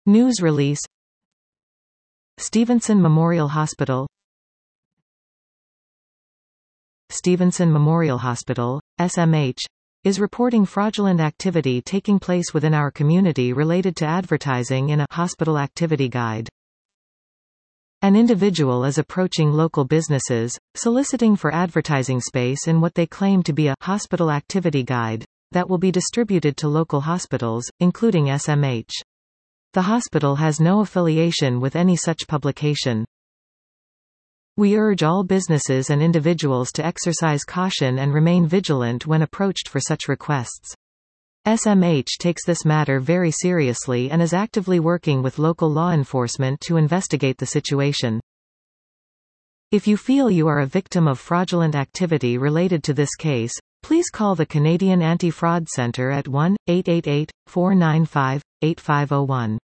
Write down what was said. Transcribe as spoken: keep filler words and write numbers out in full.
News release. Stevenson Memorial Hospital. Stevenson Memorial Hospital, S M H, is reporting fraudulent activity taking place within our community related to advertising in a hospital activity guide. An individual is approaching local businesses, soliciting for advertising space in what they claim to be a hospital activity guide that will be distributed to local hospitals, including S M H. The hospital has no affiliation with any such publication. We urge all businesses and individuals to exercise caution and remain vigilant when approached for such requests. S M H takes this matter very seriously and is actively working with local law enforcement to investigate the situation. If you feel you are a victim of fraudulent activity related to this case, please call the Canadian Anti-Fraud Centre at one eight eight eight, four nine five, eight five zero one.